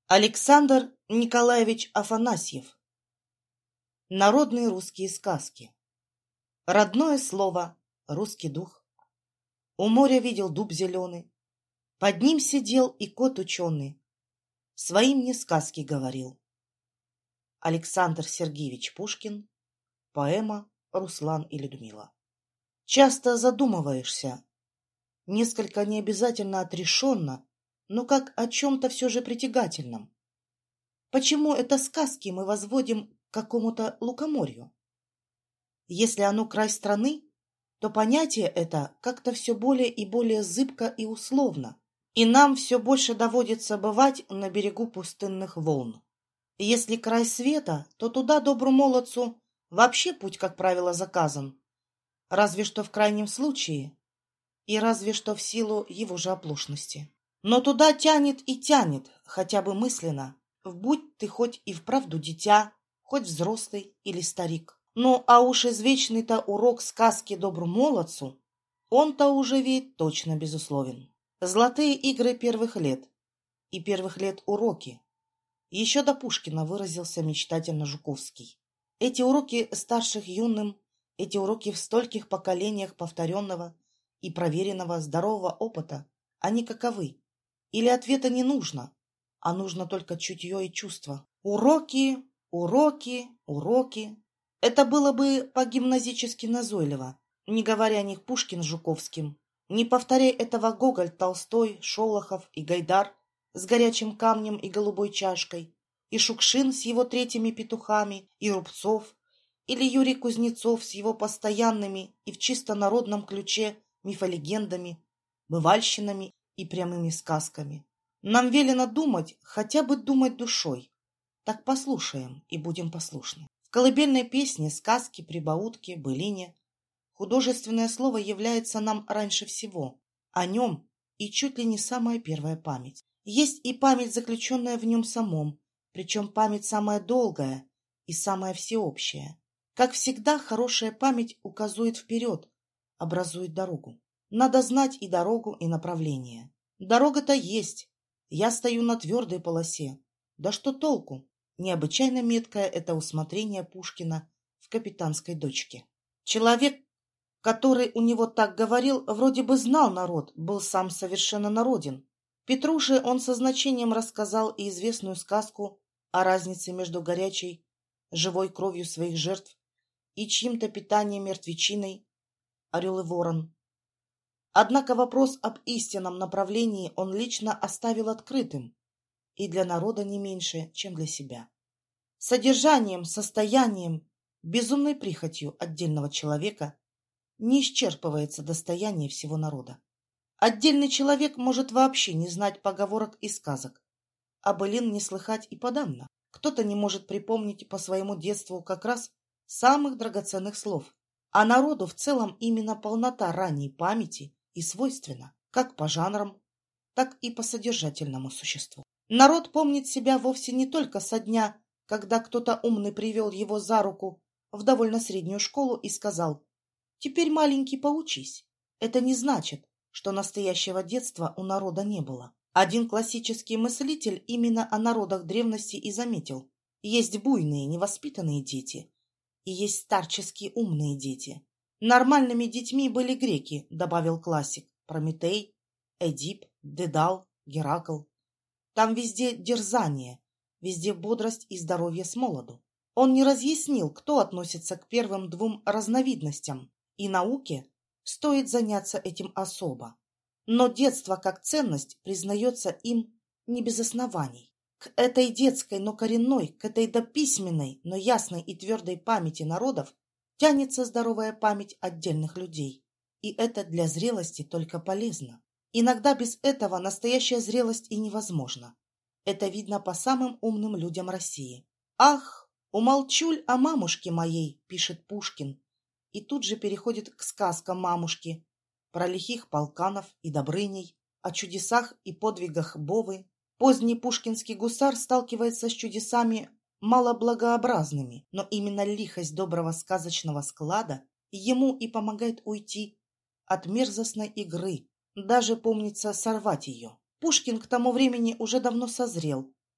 Александр Николаевич Афанасьев. Народные русские сказки. Родное слово, русский дух. У моря видел дуб зеленый, под ним сидел и кот ученый, своим мне сказки говорил. Александр Сергеевич Пушкин. Поэма «Руслан и Людмила». Часто задумываешься, несколько необязательно отрешенно, но как о чем-то все же притягательном. Почему это сказки мы возводим к какому-то лукоморью? Если оно край страны, то понятие это как-то все более и более зыбко и условно, и нам все больше доводится бывать на берегу пустынных волн. Если край света, то туда добру молодцу вообще путь, как правило, заказан, разве что в крайнем случае, и разве что в силу его же оплошности. Но туда тянет и тянет, хотя бы мысленно, будь ты хоть и вправду дитя, хоть взрослый или старик. Ну, а уж извечный-то урок сказки добру молодцу, он-то уже ведь точно безусловен. Золотые игры первых лет и первых лет уроки. Еще до Пушкина выразился мечтательно Жуковский. Эти уроки старших юным, эти уроки в стольких поколениях повторенного и проверенного здорового опыта, они каковы? Или ответа не нужно, а нужно только чутье и чувство? Уроки, уроки, уроки. Это было бы по-гимназически назойливо, не говоря о них Пушкин с Жуковским. Не повторяй этого Гоголь, Толстой, Шолохов и Гайдар с горячим камнем и голубой чашкой, и Шукшин с его третьими петухами, и Рубцов, или Юрий Кузнецов с его постоянными и в чисто народном ключе мифолегендами, бывальщинами и прямыми сказками. Нам велено думать, хотя бы думать душой. Так послушаем и будем послушны. В колыбельной песне, сказке, прибаутке, былине художественное слово является нам раньше всего. О нем и чуть ли не самая первая память. Есть и память, заключенная в нем самом, причем память самая долгая и самая всеобщая. Как всегда, хорошая память указывает вперед, образует дорогу. Надо знать и дорогу, и направление. Дорога-то есть. Я стою на твердой полосе. Да что толку? Необычайно меткое это усмотрение Пушкина в «Капитанской дочке». Человек, который у него так говорил, вроде бы знал народ, был сам совершенно народен. Петруше он со значением рассказал и известную сказку о разнице между горячей, живой кровью своих жертв и чьим-то питанием мертвечиной, орел и ворон. Однако вопрос об истинном направлении он лично оставил открытым, и для народа не меньше, чем для себя. Содержанием, состоянием, безумной прихотью отдельного человека не исчерпывается достояние всего народа. Отдельный человек может вообще не знать поговорок и сказок, а былин не слыхать и подавно. Кто-то не может припомнить по своему детству как раз самых драгоценных слов, а народу в целом именно полнота ранней памяти и свойственна, как по жанрам, так и по содержательному существу. Народ помнит себя вовсе не только со дня, когда кто-то умный привел его за руку в довольно среднюю школу и сказал: «Теперь, маленький, поучись». Это не значит, что настоящего детства у народа не было. Один классический мыслитель именно о народах древности и заметил: есть буйные, невоспитанные дети, и есть старческие умные дети. Нормальными детьми были греки, добавил классик, Прометей, Эдип, Дедал, Геракл. Там везде дерзание, везде бодрость и здоровье с молоду. Он не разъяснил, кто относится к первым двум разновидностям, и науке стоит заняться этим особо. Но детство как ценность признается им не без оснований. К этой детской, но коренной, к этой дописьменной, но ясной и твердой памяти народов тянется здоровая память отдельных людей. И это для зрелости только полезно. Иногда без этого настоящая зрелость и невозможна. Это видно по самым умным людям России. «Ах, умолчуль о мамушке моей», — пишет Пушкин, и тут же переходит к сказкам мамушки, про лихих полканов и Добрыней, о чудесах и подвигах Бовы. Поздний пушкинский гусар сталкивается с чудесами малоблагообразными, но именно лихость доброго сказочного склада ему и помогает уйти от мерзостной игры, даже, помнится, сорвать ее. Пушкин к тому времени уже давно созрел,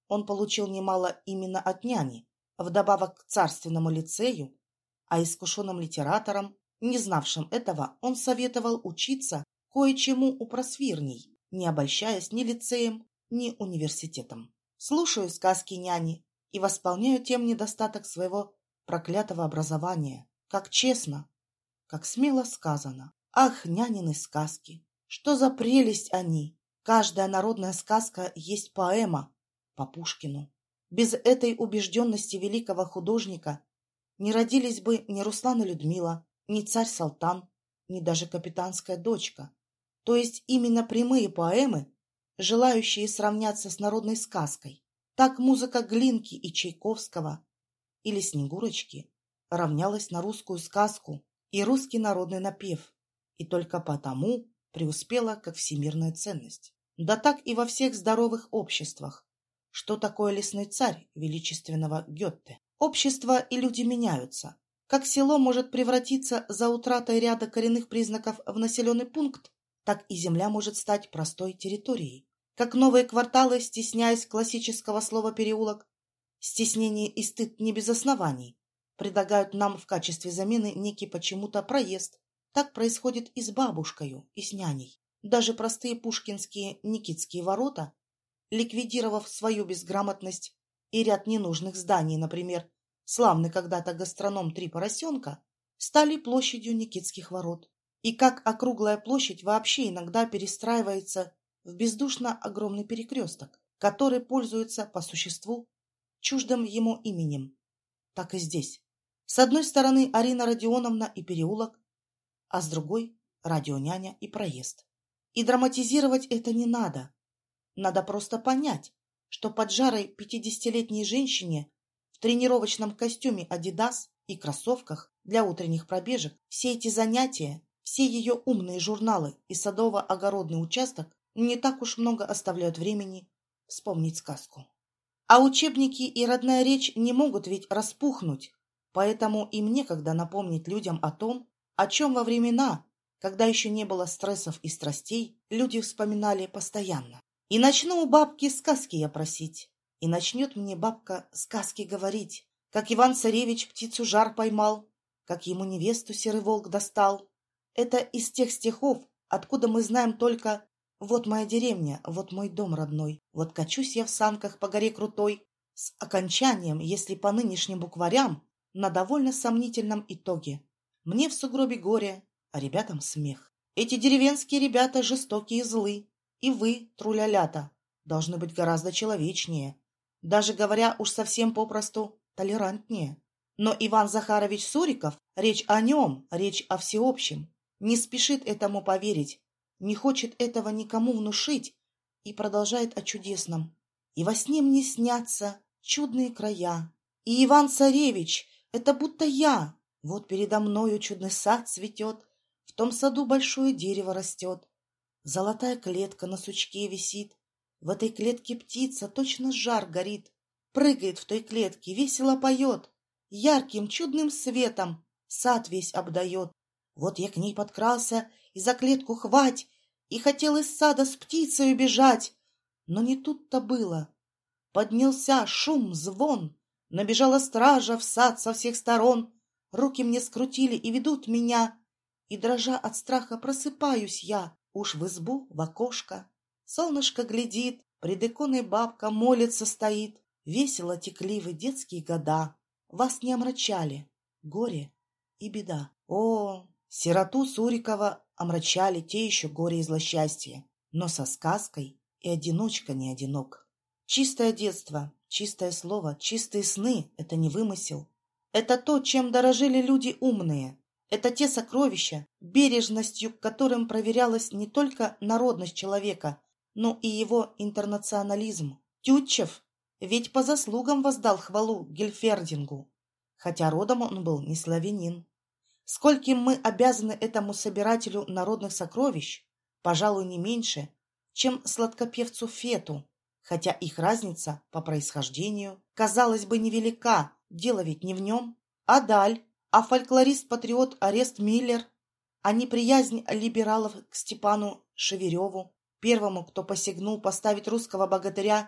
он получил немало именно от няни, вдобавок к царственному лицею, а искушенным литераторам, не знавшим этого, он советовал учиться кое-чему у просвирней, не обольщаясь ни лицеем, ни университетом. Слушаю сказки няни и восполняю тем недостаток своего проклятого образования. Как честно, как смело сказано. Ах, нянины сказки! Что за прелесть они! Каждая народная сказка есть поэма по Пушкину. Без этой убежденности великого художника не родились бы ни Руслан и Людмила, ни царь Салтан, ни даже капитанская дочка. То есть именно прямые поэмы, желающие сравняться с народной сказкой. Так музыка Глинки и Чайковского или Снегурочки равнялась на русскую сказку и русский народный напев, и только потому преуспела как всемирная ценность. Да так и во всех здоровых обществах. Что такое лесной царь величественного Гёте? Общество и люди меняются. Как село может превратиться за утратой ряда коренных признаков в населенный пункт, так и земля может стать простой территорией. Как новые кварталы, стесняясь классического слова «переулок», стеснение и стыд не без оснований, предлагают нам в качестве замены некий почему-то проезд. Так происходит и с бабушкою, и с няней. Даже простые пушкинские Никитские ворота, ликвидировав свою безграмотность и ряд ненужных зданий, например, славный когда-то гастроном «Три поросенка», стали площадью Никитских ворот. И как округлая площадь вообще иногда перестраивается в бездушно огромный перекресток, который пользуется по существу чуждым ему именем. Так и здесь. С одной стороны Арина Родионовна и переулок, а с другой – радионяня и проезд. И драматизировать это не надо. Надо просто понять, что под жарой 50-летней женщине в тренировочном костюме «Адидас» и кроссовках для утренних пробежек все эти занятия, все ее умные журналы и садово-огородный участок не так уж много оставляют времени вспомнить сказку. А учебники и родная речь не могут ведь распухнуть, поэтому им некогда напомнить людям о том, о чем во времена, когда еще не было стрессов и страстей, люди вспоминали постоянно. И начну у бабки сказки я просить, и начнет мне бабка сказки говорить, как Иван-царевич птицу жар поймал, как ему невесту серый волк достал. Это из тех стихов, откуда мы знаем только «Вот моя деревня, вот мой дом родной, вот качусь я в санках по горе крутой», с окончанием, если по нынешним букварям, на довольно сомнительном итоге. Мне в сугробе горе, а ребятам смех. Эти деревенские ребята жестокие и злы, и вы, трулялята, должны быть гораздо человечнее, даже говоря уж совсем попросту толерантнее. Но Иван Захарович Суриков, речь о нем, речь о всеобщем, не спешит этому поверить, не хочет этого никому внушить и продолжает о чудесном. И во сне мне снятся чудные края. И Иван-царевич — это будто я. Вот передо мною чудный сад цветет, в том саду большое дерево растет. Золотая клетка на сучке висит, в этой клетке птица, точно жар горит. Прыгает в той клетке, весело поет, ярким чудным светом сад весь обдает. Вот я к ней подкрался и за клетку хвать, и хотел из сада с птицей убежать. Но не тут-то было. Поднялся шум, звон, набежала стража в сад со всех сторон. Руки мне скрутили и ведут меня, и, дрожа от страха, просыпаюсь я. Уж в избу, в окошко. Солнышко глядит, пред иконой бабка молится стоит. Весело текли вы детские года, вас не омрачали горе и беда. О, сироту Сурикова омрачали те еще горе и злосчастье, но со сказкой и одиночка не одинок. Чистое детство, чистое слово, чистые сны — это не вымысел. Это то, чем дорожили люди умные. Это те сокровища, бережностью к которым проверялась не только народность человека, но и его интернационализм. Тютчев ведь по заслугам воздал хвалу Гельфердингу, хотя родом он был не славянин. Скольким мы обязаны этому собирателю народных сокровищ, пожалуй, не меньше, чем сладкопевцу Фету, хотя их разница по происхождению, казалось бы, невелика, дело ведь не в нем. А Даль, а фольклорист-патриот Орест Миллер, а неприязнь либералов к Степану Шевереву, первому, кто посягнул поставить русского богатыря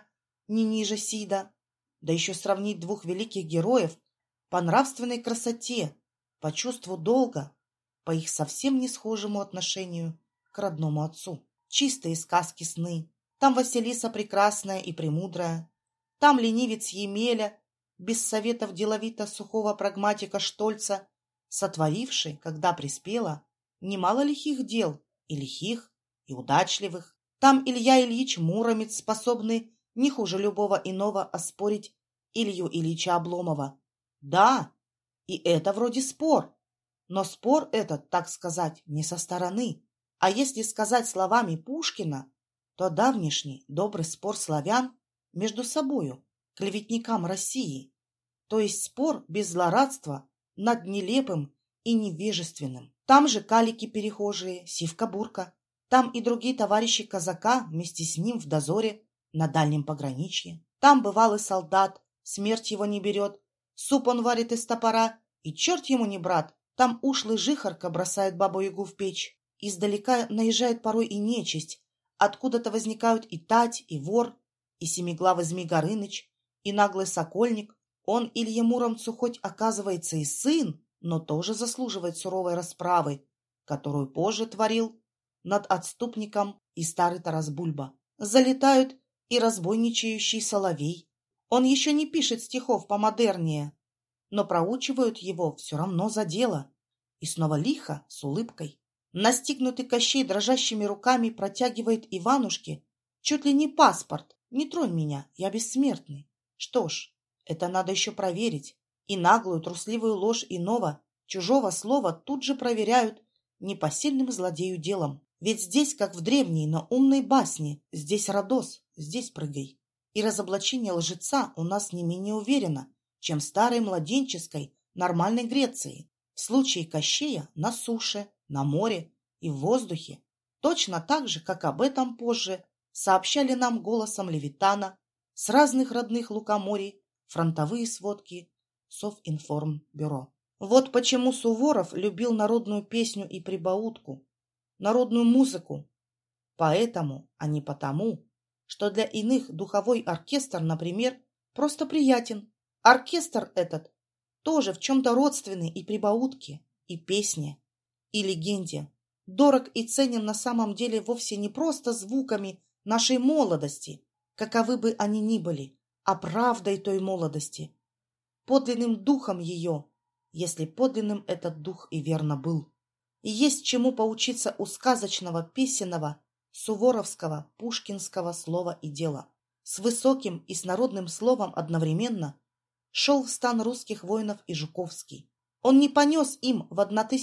не ниже Сида, да еще сравнить двух великих героев по нравственной красоте, по чувству долга, по их совсем не схожему отношению к родному отцу. Чистые сказки сны. Там Василиса прекрасная и премудрая, там ленивец Емеля, без советов деловито сухого прагматика Штольца, сотворивший, когда приспела, немало лихих дел, и лихих, и удачливых. Там Илья Ильич Муромец, способный не хуже любого иного оспорить Илью Ильича Обломова. Да, и это вроде спор, но спор этот, так сказать, не со стороны. А если сказать словами Пушкина, то давнишний добрый спор славян между собою, клеветникам России, то есть спор без злорадства над нелепым и невежественным. Там же калики-перехожие, сивка-бурка, там и другие товарищи казака вместе с ним в дозоре на дальнем пограничье. Там бывалый солдат, смерть его не берет, суп он варит из топора, и черт ему не брат. Там ушлый жихарка бросает бабу-ягу в печь. Издалека наезжает порой и нечисть. Откуда-то возникают и тать, и вор, и семиглавый Змей Горыныч, и наглый сокольник. Он Илье Муромцу хоть оказывается и сын, но тоже заслуживает суровой расправы, которую позже творил над отступником и старый Тарас Бульба. Залетают и разбойничающий соловей. Он еще не пишет стихов помодернее, но проучивают его все равно за дело. И снова лихо, с улыбкой. Настигнутый Кощей дрожащими руками протягивает Иванушке чуть ли не паспорт. «Не тронь меня, я бессмертный». Что ж, это надо еще проверить. И наглую, трусливую ложь иного, чужого слова тут же проверяют непосильным злодею делом. Ведь здесь, как в древней, но умной басне, здесь Родос, здесь прыгай. И разоблачение лжеца у нас не менее уверено, чем в старой младенческой, нормальной Греции. В случае Кощея на суше, на море и в воздухе. Точно так же, как об этом позже сообщали нам голосом Левитана с разных родных лукоморий фронтовые сводки Совинформбюро. Вот почему Суворов любил народную песню и прибаутку, народную музыку. Поэтому, а не потому, что для иных духовой оркестр, например, просто приятен. Оркестр этот тоже в чем-то родственный и прибаутке, и песне, и легенде. Дорог и ценен на самом деле вовсе не просто звуками нашей молодости, каковы бы они ни были, а правдой той молодости, подлинным духом ее, если подлинным этот дух и верно был. И есть чему поучиться у сказочного, песенного, суворовского, пушкинского слова и дела. С высоким и с народным словом одновременно шел в стан русских воинов и Жуковский. Он не понес им в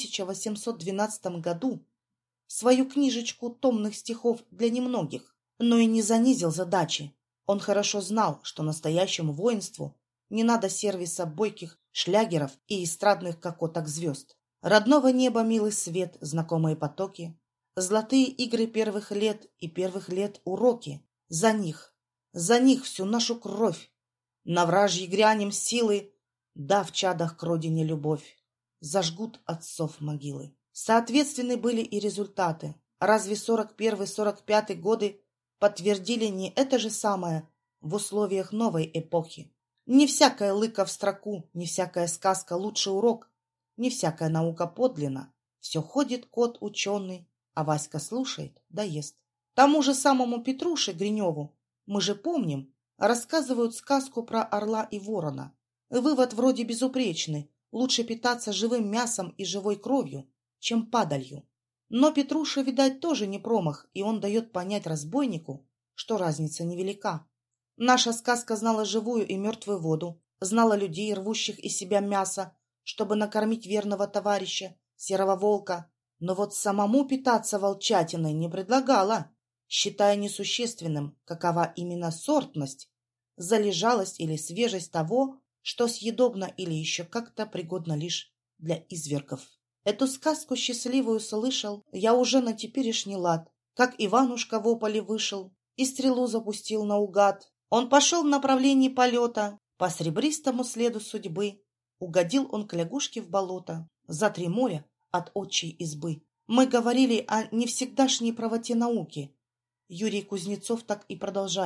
1812 году свою книжечку томных стихов для немногих, но и не занизил задачи. Он хорошо знал, что настоящему воинству не надо сервиса бойких шлягеров и эстрадных кокоток звезд. Родного неба милый свет, знакомые потоки, золотые игры первых лет и первых лет уроки. За них всю нашу кровь. На вражьи грянем силы, да в чадах к родине любовь. Зажгут отцов могилы. Соответственны были и результаты. Разве 41-45 годы подтвердили не это же самое в условиях новой эпохи? Не всякая лыка в строку, не всякая сказка лучший урок, не всякая наука подлинна. Все ходит кот ученый, а Васька слушает да ест. Тому же самому Петруше Гриневу, мы же помним, рассказывают сказку про орла и ворона. Вывод вроде безупречный: лучше питаться живым мясом и живой кровью, чем падалью. Но Петруша, видать, тоже не промах, и он дает понять разбойнику, что разница невелика. Наша сказка знала живую и мертвую воду, знала людей, рвущих из себя мясо, чтобы накормить верного товарища, серого волка. Но вот самому питаться волчатиной не предлагала, считая несущественным, какова именно сортность, залежалость или свежесть того, что съедобно или еще как-то пригодно лишь для извергов. Эту сказку счастливую слышал я уже на теперешний лад, как Иванушка в ополе вышел и стрелу запустил наугад. Он пошел в направлении полета, по сребристому следу судьбы. Угодил он к лягушке в болото, за 3 моря от отчей избы. Мы говорили о не всегдашней правоте науки. Юрий Кузнецов так и продолжает.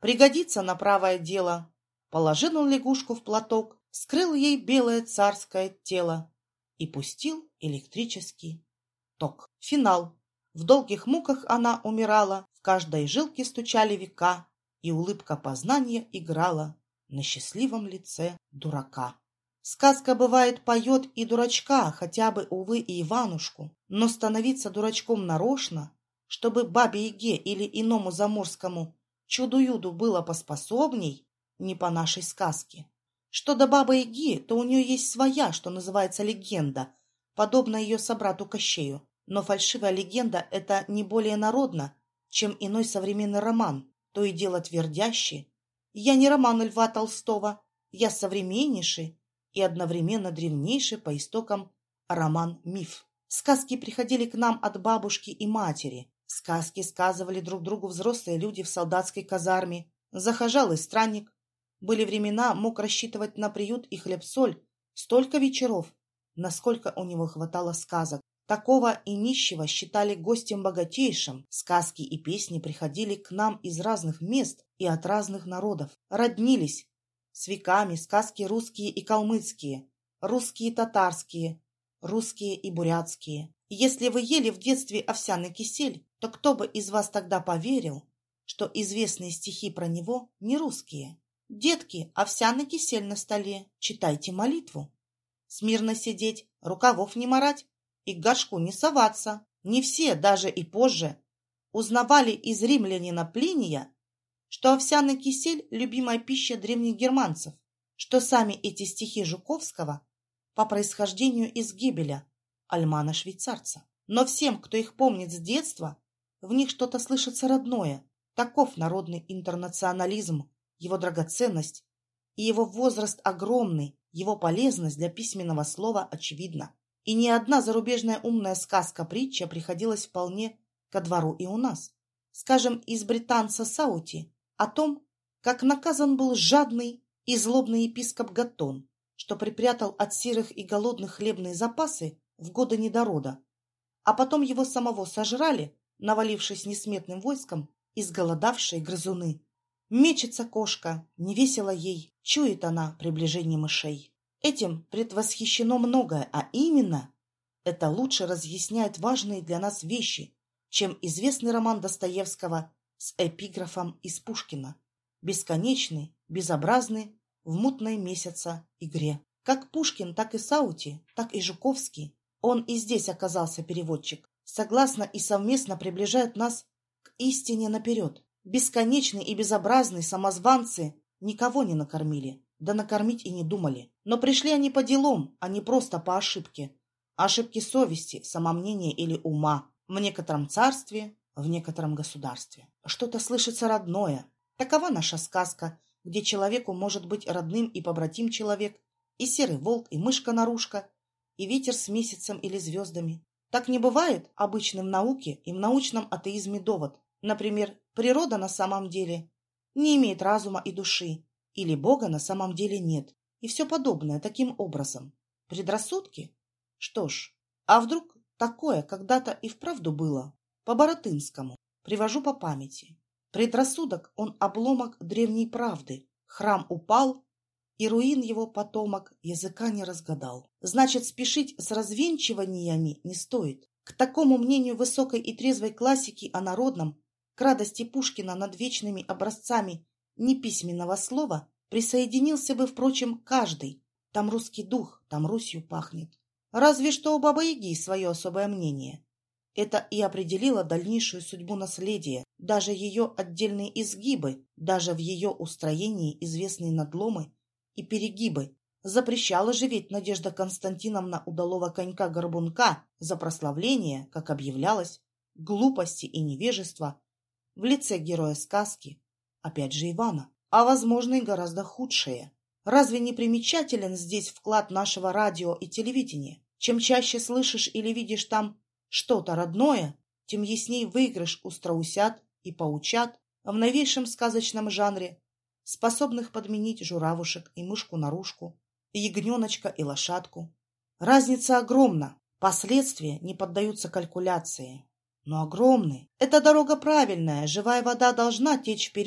пригодится на правое дело. Положил он лягушку в платок, скрыл ей белое царское тело и пустил электрический ток. Финал. В долгих муках она умирала, в каждой жилке стучали века, и улыбка познания играла на счастливом лице дурака. Сказка, бывает, поет и дурачка, хотя бы, увы, и Иванушку, но становиться дурачком нарочно, чтобы Бабе-Яге или иному заморскому чуду-юду было поспособней, не по нашей сказке. Что до Бабы-Яги, то у нее есть своя, что называется, легенда, подобная ее собрату Кощею. Но фальшивая легенда – это не более народно, чем иной современный роман, то и дело твердящий. Я не роман Льва Толстого, я современнейший и одновременно древнейший по истокам роман-миф. Сказки приходили к нам от бабушки и матери. Сказки сказывали друг другу взрослые люди в солдатской казарме. Захожалый странник. Были времена, мог рассчитывать на приют и хлеб-соль столько вечеров, насколько у него хватало сказок. Такого и нищего считали гостем богатейшим. Сказки и песни приходили к нам из разных мест и от разных народов. Роднились с веками сказки русские и калмыцкие, русские и татарские, русские и бурятские. Если вы ели в детстве овсяный кисель, то кто бы из вас тогда поверил, что известные стихи про него не русские? Детки, овсяный кисель на столе, читайте молитву. Смирно сидеть, рукавов не марать и к горшку не соваться. Не все, даже и позже, узнавали из римлянина Плиния, что овсяный кисель – любимая пища древних германцев, что сами эти стихи Жуковского по происхождению из Гебеля, альмана-швейцарца. Но всем, кто их помнит с детства, в них что-то слышится родное. Таков народный интернационализм, его драгоценность и его возраст огромный, его полезность для письменного слова очевидна. И ни одна зарубежная умная сказка-притча приходилась вполне ко двору и у нас. Скажем, из британца Саути о том, как наказан был жадный и злобный епископ Гаттон, что припрятал от сирых и голодных хлебные запасы в годы недорода, а потом его самого сожрали, навалившись несметным войском, изголодавшие грызуны. Мечется кошка, невесело ей, чует она приближение мышей. Этим предвосхищено многое, а именно, это лучше разъясняет важные для нас вещи, чем известный роман Достоевского с эпиграфом из Пушкина. Бесконечный, безобразный, в мутной месяца игре. Как Пушкин, так и Саути, так и Жуковский. Он и здесь оказался переводчик. Согласно и совместно приближают нас к истине наперед. Бесконечные и безобразные самозванцы никого не накормили, да накормить и не думали. Но пришли они по делам, а не просто по ошибке. Ошибки совести, самомнения или ума. В некотором царстве, в некотором государстве. Что-то слышится родное. Такова наша сказка, где человеку может быть родным и побратим человек, и серый волк, и мышка-нарушка, и ветер с месяцем или звездами. Так не бывает обычным в науке и в научном атеизме довод. Например, природа на самом деле не имеет разума и души, или Бога на самом деле нет, и все подобное таким образом. Предрассудки? Что ж, а вдруг такое когда-то и вправду было? По-баратынскому. Привожу по памяти. Предрассудок, он обломок древней правды. Храм упал, и руин его потомок языка не разгадал. Значит, спешить с развенчиваниями не стоит. К такому мнению высокой и трезвой классики о народном, к радости Пушкина над вечными образцами неписьменного слова, присоединился бы, впрочем, каждый. Там русский дух, там Русью пахнет. Разве что у Бабы-Яги свое особое мнение. Это и определило дальнейшую судьбу наследия, даже ее отдельные изгибы, даже в ее устроении известные надломы и перегибы. Запрещала же ведь Надежда Константиновна удалого конька-горбунка за прославление, как объявлялось, глупости и невежества в лице героя сказки, опять же Ивана, а, возможно, и гораздо худшее. Разве не примечателен здесь вклад нашего радио и телевидения? Чем чаще слышишь или видишь там что-то родное, тем ясней выигрыш у страусят и паучат в новейшем сказочном жанре, способных подменить журавушек и мышку-нарушку, ягненочка и лошадку. Разница огромна, последствия не поддаются калькуляции. Но огромны. Эта дорога правильная, живая вода должна течь вперед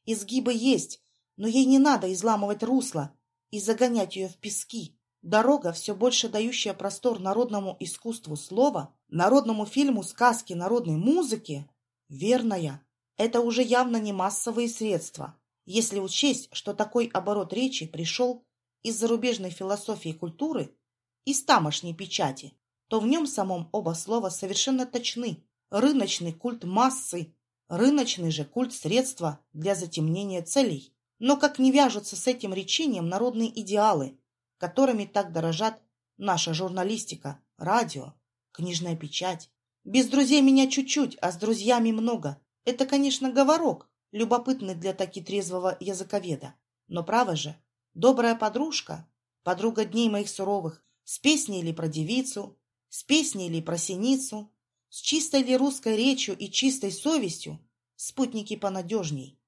изгибы есть, но ей не надо изламывать русло и загонять ее в пески. Дорога, все больше дающая простор народному искусству слова, народному фильму, сказке, народной музыке, верная. Это уже явно не массовые средства, если учесть, что такой оборот речи пришел из зарубежной философии и культуры, из тамошней печати, то в нем самом оба слова совершенно точны. Рыночный культ массы, рыночный же культ средства для затемнения целей. Но как не вяжутся с этим речением народные идеалы, которыми так дорожат наша журналистика, радио, книжная печать. Без друзей меня чуть-чуть, а с друзьями много. Это, конечно, говорок, любопытный для таки трезвого языковеда. Но право же, добрая подружка, подруга дней моих суровых, с песней ли про девицу, с песней ли про синицу, с чистой ли русской речью и чистой совестью, спутники понадежней.